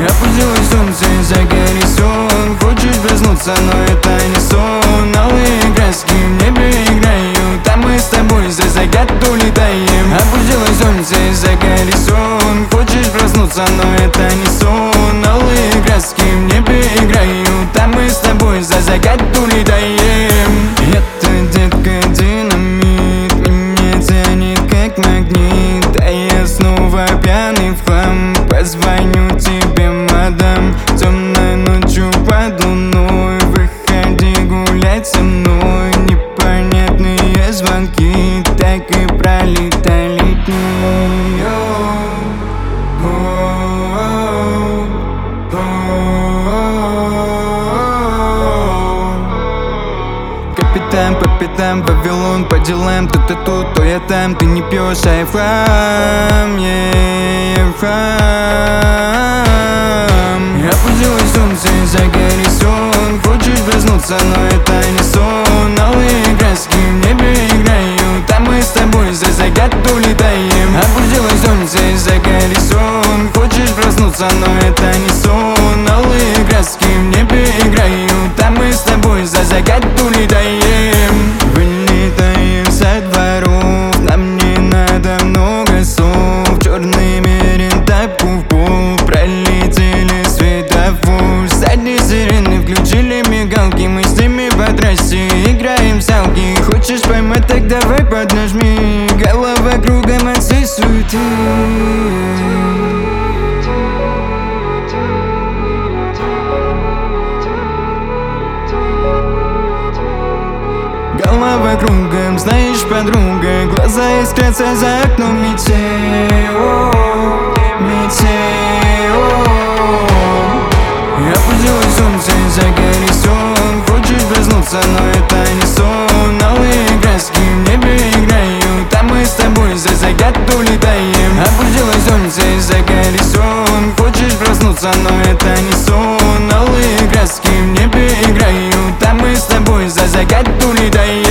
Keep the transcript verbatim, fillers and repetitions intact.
Опустилось солнце за горизонт. Хочешь проснуться, но это не сон. Алые краски в небе играют, а мы с тобой за закат улетаем. Опустилось солнце за горизонт. Хочешь проснуться, но это не сон. Алые краски в небе играют, а мы с тобой за закат улетаем. Это, детка, динамит, меня тянет как магнит, а я снова пьяный в хлам. Позвоню тебе, мадам, темной ночью под луной. Выходи гулять со мной. Непонятные звонки так и пролетали дни. Капитан по пятам, Вавилон по делам. То ты тут, то я там, ты не пьешь, а я в хлам, yeah, я в хлам. Опустилось солнце за горизонт. Хочешь проснуться, но это не сон. Алые краски в небе играют, а мы с тобой за закат улетаем. Опустилось солнце за горизонт. Хочешь проснуться, но это не сон. Алые краски в небе играют, а мы с тобой за закат улетаем. Вылетаем со дворов, нам не надо много слов. Черный мерин тапку в пол, пролетели светофор. Сзади сирены включили мигалки, мы с ними по трассе играем в салки. Хочешь поймать, так давай поднажми. Голова кругом от всей суеты. Голова кругом, знаешь, подруга, глаза искрятся за окном метео, метео. Опустилось солнце за горизонт. Хочешь проснуться, но это не сон. Алые краски в небе играют, а мы с тобой за закат улетаем. Опустилось солнце за горизонт. Хочешь проснуться, но это не сон. Алые краски в небе играют, а мы с тобой за закат улетаем.